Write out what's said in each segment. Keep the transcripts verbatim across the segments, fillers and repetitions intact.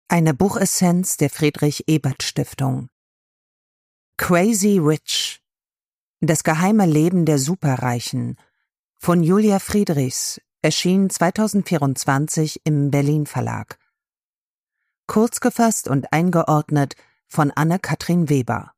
Eine Buchessenz der Friedrich-Ebert-Stiftung. Crazy Rich. Das geheime Leben der Superreichen von Julia Friedrichs erschien zweitausendvierundzwanzig im Berlin Verlag. Kurz gefasst und eingeordnet von Anne-Kathrin Weber.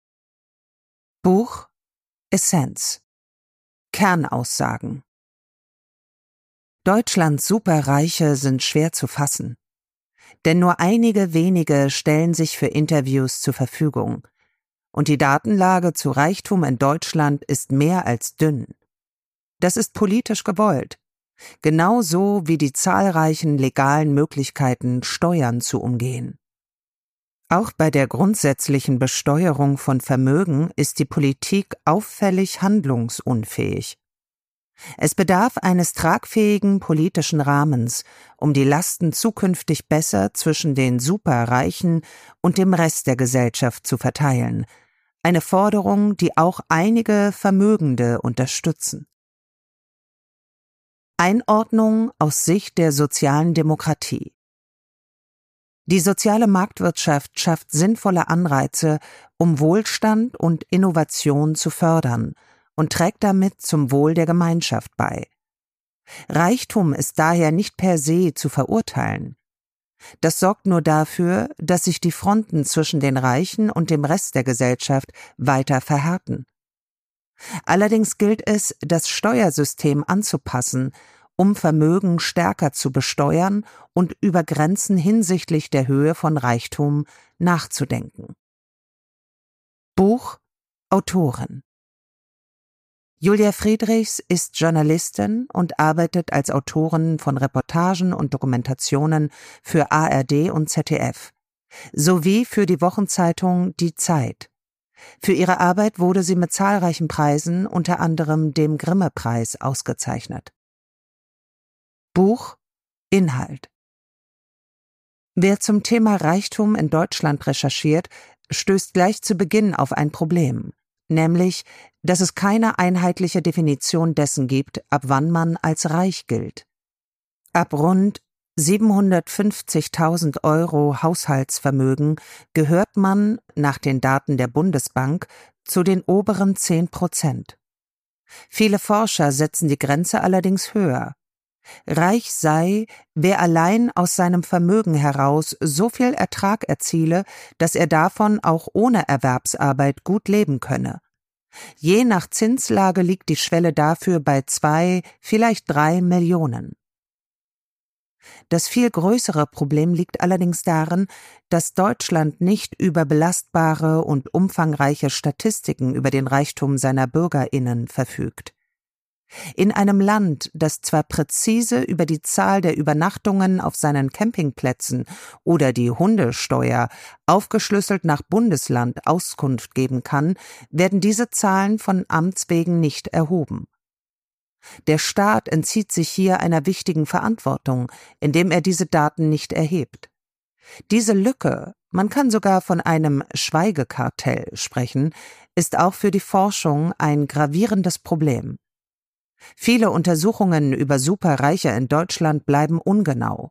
Buch Essenz. Kernaussagen. Deutschlands Superreiche sind schwer zu fassen. Denn nur einige wenige stellen sich für Interviews zur Verfügung. Und die Datenlage zu Reichtum in Deutschland ist mehr als dünn. Das ist politisch gewollt. Genauso wie die zahlreichen legalen Möglichkeiten, Steuern zu umgehen. Auch bei der grundsätzlichen Besteuerung von Vermögen ist die Politik auffällig handlungsunfähig. Es bedarf eines tragfähigen politischen Rahmens, um die Lasten zukünftig besser zwischen den Superreichen und dem Rest der Gesellschaft zu verteilen. Eine Forderung, die auch einige Vermögende unterstützen. Einordnung aus Sicht der sozialen Demokratie. Die soziale Marktwirtschaft schafft sinnvolle Anreize, um Wohlstand und Innovation zu fördern und trägt damit zum Wohl der Gemeinschaft bei. Reichtum ist daher nicht per se zu verurteilen. Das sorgt nur dafür, dass sich die Fronten zwischen den Reichen und dem Rest der Gesellschaft weiter verhärten. Allerdings gilt es, das Steuersystem anzupassen, um Vermögen stärker zu besteuern und über Grenzen hinsichtlich der Höhe von Reichtum nachzudenken. Buch Autorin. Julia Friedrichs ist Journalistin und arbeitet als Autorin von Reportagen und Dokumentationen für A R D und Z D F, sowie für die Wochenzeitung Die Zeit. Für ihre Arbeit wurde sie mit zahlreichen Preisen, unter anderem dem Grimme-Preis, ausgezeichnet. Buch Inhalt. Wer zum Thema Reichtum in Deutschland recherchiert, stößt gleich zu Beginn auf ein Problem. Nämlich, dass es keine einheitliche Definition dessen gibt, ab wann man als reich gilt. Ab rund siebenhundertfünfzigtausend Euro Haushaltsvermögen gehört man, nach den Daten der Bundesbank, zu den oberen zehn Prozent. Viele Forscher setzen die Grenze allerdings höher. Reich sei, wer allein aus seinem Vermögen heraus so viel Ertrag erziele, dass er davon auch ohne Erwerbsarbeit gut leben könne. Je nach Zinslage liegt die Schwelle dafür bei zwei, vielleicht drei Millionen. Das viel größere Problem liegt allerdings darin, dass Deutschland nicht über belastbare und umfangreiche Statistiken über den Reichtum seiner BürgerInnen verfügt. In einem Land, das zwar präzise über die Zahl der Übernachtungen auf seinen Campingplätzen oder die Hundesteuer aufgeschlüsselt nach Bundesland Auskunft geben kann, werden diese Zahlen von Amts wegen nicht erhoben. Der Staat entzieht sich hier einer wichtigen Verantwortung, indem er diese Daten nicht erhebt. Diese Lücke, man kann sogar von einem Schweigekartell sprechen, ist auch für die Forschung ein gravierendes Problem. Viele Untersuchungen über Superreiche in Deutschland bleiben ungenau.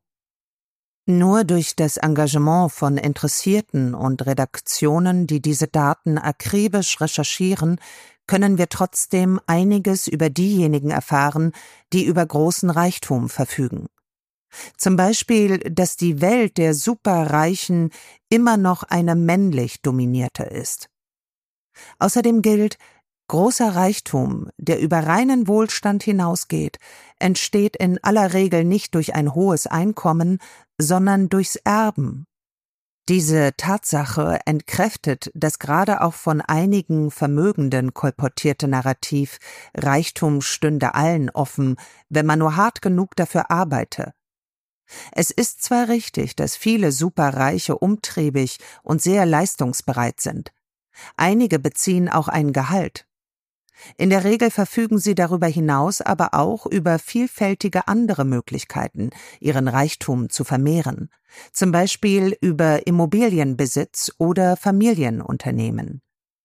Nur durch das Engagement von Interessierten und Redaktionen, die diese Daten akribisch recherchieren, können wir trotzdem einiges über diejenigen erfahren, die über großen Reichtum verfügen. Zum Beispiel, dass die Welt der Superreichen immer noch eine männlich dominierte ist. Außerdem gilt, großer Reichtum, der über reinen Wohlstand hinausgeht, entsteht in aller Regel nicht durch ein hohes Einkommen, sondern durchs Erben. Diese Tatsache entkräftet das gerade auch von einigen Vermögenden kolportierte Narrativ, Reichtum stünde allen offen, wenn man nur hart genug dafür arbeite. Es ist zwar richtig, dass viele Superreiche umtriebig und sehr leistungsbereit sind. Einige beziehen auch ein Gehalt. In der Regel verfügen sie darüber hinaus aber auch über vielfältige andere Möglichkeiten, ihren Reichtum zu vermehren, zum Beispiel über Immobilienbesitz oder Familienunternehmen.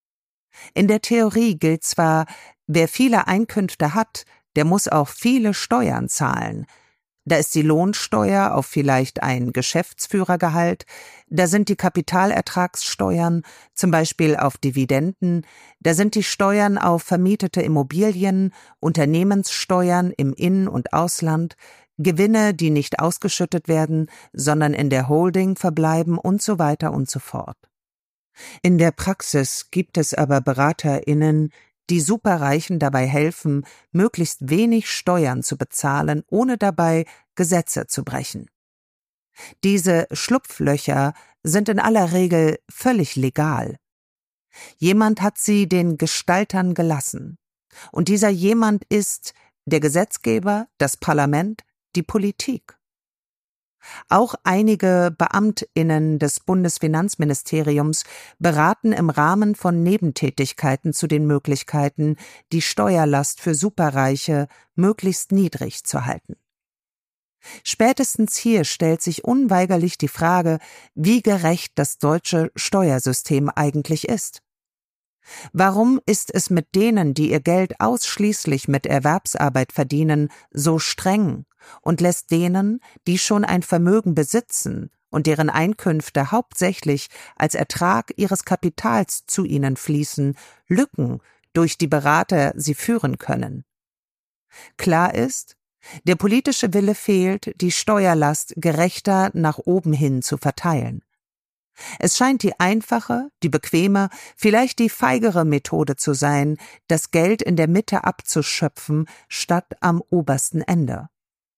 In der Theorie gilt zwar, wer viele Einkünfte hat, der muss auch viele Steuern zahlen. Da ist die Lohnsteuer auf vielleicht ein Geschäftsführergehalt, da sind die Kapitalertragssteuern, zum Beispiel auf Dividenden, da sind die Steuern auf vermietete Immobilien, Unternehmenssteuern im In- und Ausland, Gewinne, die nicht ausgeschüttet werden, sondern in der Holding verbleiben und so weiter und so fort. In der Praxis gibt es aber BeraterInnen, die Superreichen dabei helfen, möglichst wenig Steuern zu bezahlen, ohne dabei Gesetze zu brechen. Diese Schlupflöcher sind in aller Regel völlig legal. Jemand hat sie den Gestaltern gelassen. Und dieser jemand ist der Gesetzgeber, das Parlament, die Politik. Auch einige BeamtInnen des Bundesfinanzministeriums beraten im Rahmen von Nebentätigkeiten zu den Möglichkeiten, die Steuerlast für Superreiche möglichst niedrig zu halten. Spätestens hier stellt sich unweigerlich die Frage, wie gerecht das deutsche Steuersystem eigentlich ist. Warum ist es mit denen, die ihr Geld ausschließlich mit Erwerbsarbeit verdienen, so streng und lässt denen, die schon ein Vermögen besitzen und deren Einkünfte hauptsächlich als Ertrag ihres Kapitals zu ihnen fließen, Lücken, durch die Berater sie führen können? Klar ist, der politische Wille fehlt, die Steuerlast gerechter nach oben hin zu verteilen. Es scheint die einfache, die bequeme, vielleicht die feigere Methode zu sein, das Geld in der Mitte abzuschöpfen, statt am obersten Ende.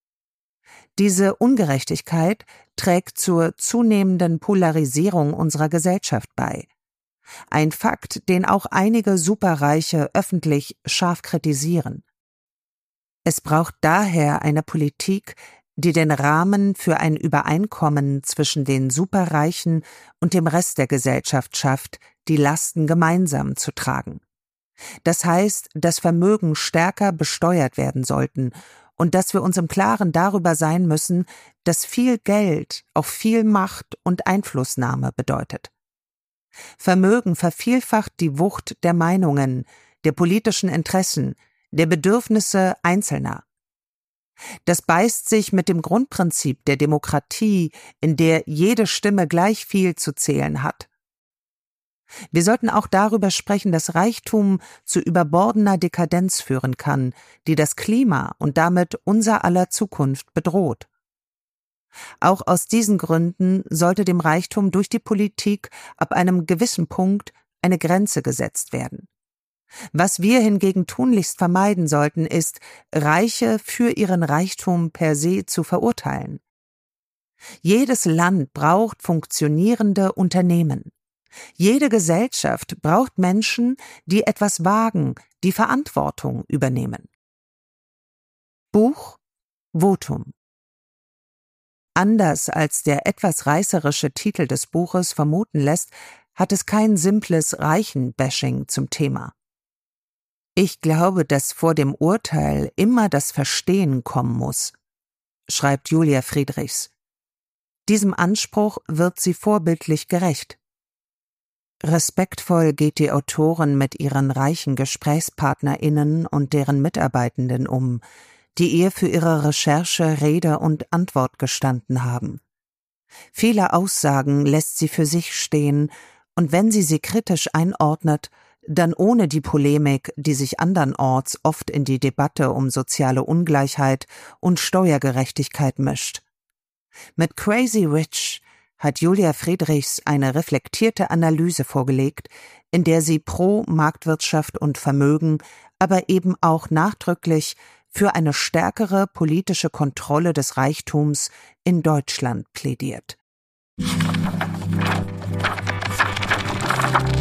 Diese Ungerechtigkeit trägt zur zunehmenden Polarisierung unserer Gesellschaft bei. Ein Fakt, den auch einige Superreiche öffentlich scharf kritisieren. Es braucht daher eine Politik, die den Rahmen für ein Übereinkommen zwischen den Superreichen und dem Rest der Gesellschaft schafft, die Lasten gemeinsam zu tragen. Das heißt, dass Vermögen stärker besteuert werden sollten und dass wir uns im Klaren darüber sein müssen, dass viel Geld auch viel Macht und Einflussnahme bedeutet. Vermögen vervielfacht die Wucht der Meinungen, der politischen Interessen, der Bedürfnisse Einzelner. Das beißt sich mit dem Grundprinzip der Demokratie, in der jede Stimme gleich viel zu zählen hat. Wir sollten auch darüber sprechen, dass Reichtum zu überbordener Dekadenz führen kann, die das Klima und damit unser aller Zukunft bedroht. Auch aus diesen Gründen sollte dem Reichtum durch die Politik ab einem gewissen Punkt eine Grenze gesetzt werden. Was wir hingegen tunlichst vermeiden sollten, ist, Reiche für ihren Reichtum per se zu verurteilen. Jedes Land braucht funktionierende Unternehmen. Jede Gesellschaft braucht Menschen, die etwas wagen, die Verantwortung übernehmen. Buch Votum. Anders als der etwas reißerische Titel des Buches vermuten lässt, hat es kein simples Reichenbashing zum Thema. Ich glaube, dass vor dem Urteil immer das Verstehen kommen muss, schreibt Julia Friedrichs. Diesem Anspruch wird sie vorbildlich gerecht. Respektvoll geht die Autorin mit ihren reichen GesprächspartnerInnen und deren Mitarbeitenden um, die ihr für ihre Recherche Rede und Antwort gestanden haben. Viele Aussagen lässt sie für sich stehen, und wenn sie sie kritisch einordnet, dann ohne die Polemik, die sich andernorts oft in die Debatte um soziale Ungleichheit und Steuergerechtigkeit mischt. Mit Crazy Rich hat Julia Friedrichs eine reflektierte Analyse vorgelegt, in der sie pro Marktwirtschaft und Vermögen, aber eben auch nachdrücklich für eine stärkere politische Kontrolle des Reichtums in Deutschland plädiert.